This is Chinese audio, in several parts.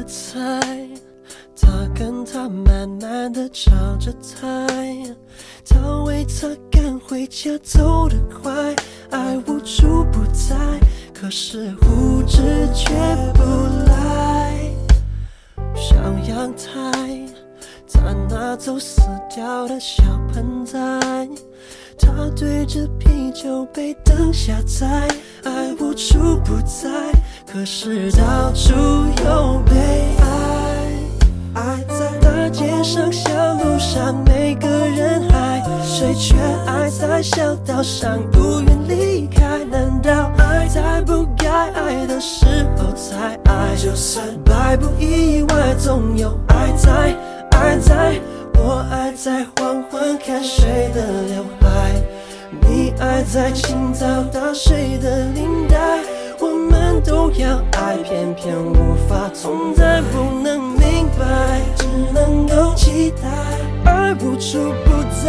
猜，他跟他慢慢地吵着台，他为他赶回家走得快，爱无处不在，可是物质却不来。上阳台，他拿走死掉的小盆栽，他对着啤酒杯等下载，爱无处不在，可是到处有悲哀。爱在大街上小路上，每个人爱，谁却爱在小道上不愿离开。难道爱在不该爱的时候才爱？就算百不意外，总有爱在，爱在。我爱在黄昏看谁的刘海，你爱在清早打谁的领带。我们都要爱，偏偏无法同在，不能明白，只能够期待，爱无处不在。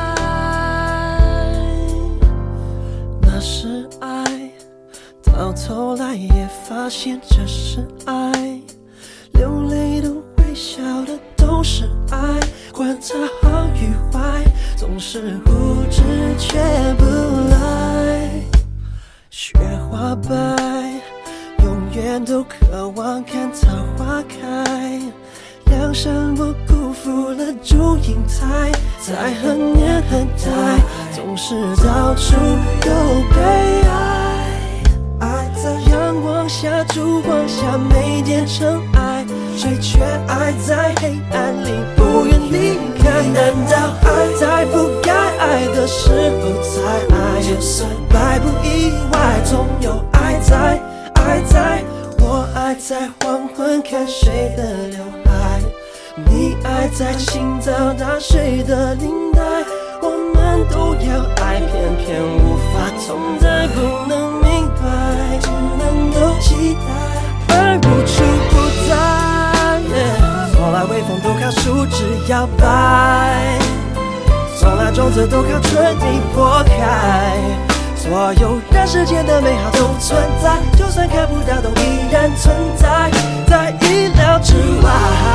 那是爱，到头来也发现这是爱，流泪的微笑的都是爱，管它好与坏，总是物质却不来。雪花白，永远都渴望看桃花开，梁山伯辜负了祝英台，在很年很呆，总是到处有悲哀。爱在阳光下烛光下没变成爱，谁却爱在黑暗里不愿离开。难道爱在不该爱的时候才爱？就算百不意外，总有爱在，爱在。我爱在黄昏看谁的刘海，你爱在清早打谁的领带。我们都要爱，偏偏无法同在，不能明白，只能够期待，爱无处不在。从来微风都靠树枝摇摆，从来种子都靠春天破开，所有人世间的美好都存在，就算看不到都依然存在，在意料之外。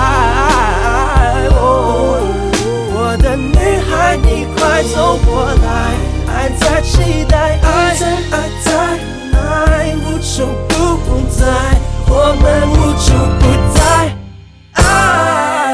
我的女孩，你快走过来，爱在期待，爱在，爱在，爱无处不在，我们无处不在。爱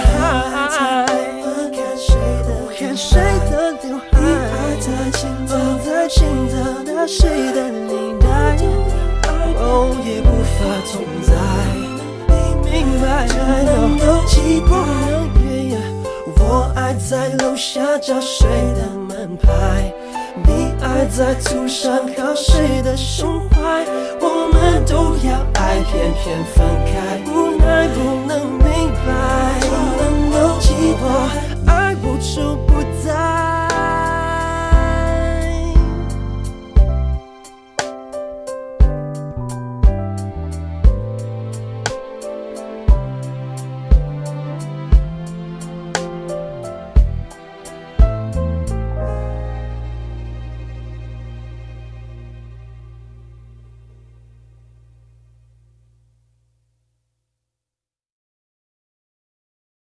看谁的刘海，爱在清早打谁的领带，哦，也无法同在，你明白，才能够期待。我爱在楼下找谁的门牌，你爱在途上靠谁的胸怀。我们都要爱，偏偏分